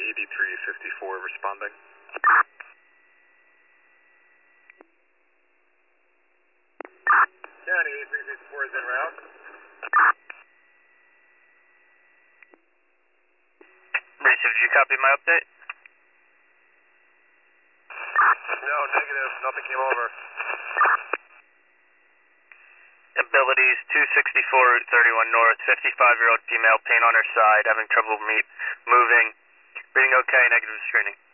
ED354 responding. County ED354 is en route. Received, did you copy my update? No, negative. Nothing came over. Abilities 264 Route 31 North, 55-year-old female, pain on her side, having trouble moving. Breathing okay, negative screening.